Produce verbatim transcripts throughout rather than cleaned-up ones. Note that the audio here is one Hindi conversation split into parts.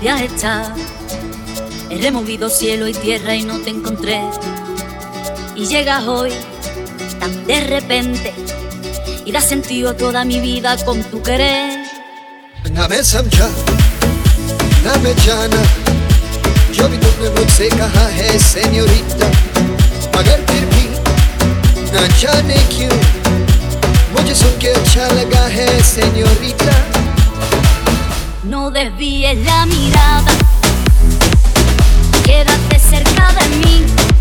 has estado. He removido cielo y tierra y no te encontré. Y llegas hoy tan de repente y das sentido a toda mi vida con tu querer. ना मैं समझा ना मैं जाना जो भी तुमने मुझसे कहा है सेन्योरिटा, मगर फिर भी ना जाने क्यों मुझे सुन के अच्छा लगा है सेन्योरिटा. No desvíes la mirada, quédate cerca de mí.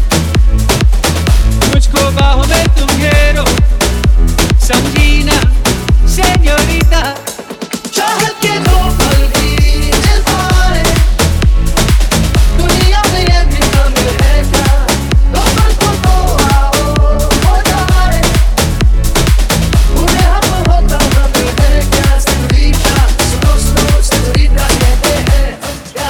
मुझको बाहों में तुम घेरो, समझी ना señorita. चाहत के दो पल भी दिल पाए, दुनिया में ये भी कम है क्या? दो पल को तो आओ हो जाए, उन्हें हम होता हम है क्या? सेन्योरिटा सुनो सुनो सेन्योरिटा कहते हैं क्या?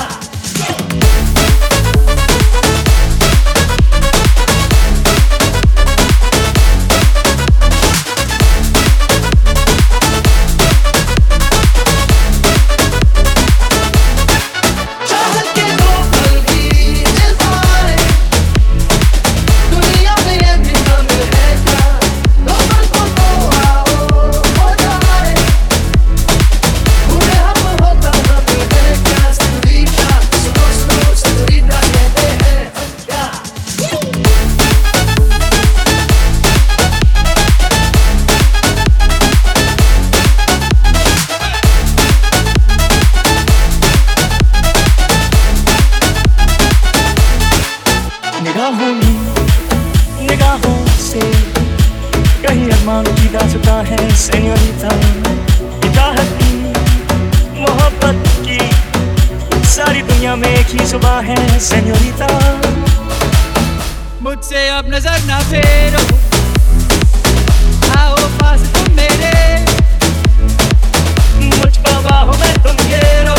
निगाहों में निगाहों से कहीं अरमान की दास्तां है सेन्योरिटा. चाहत की मोहब्बत की सारी दुनिया में एक ही जुबां है सेन्योरिटा. मुझसे अब नजर ना फेरो, आओ पास तुम मेरे. मुझको बाहों में तुम घेरो,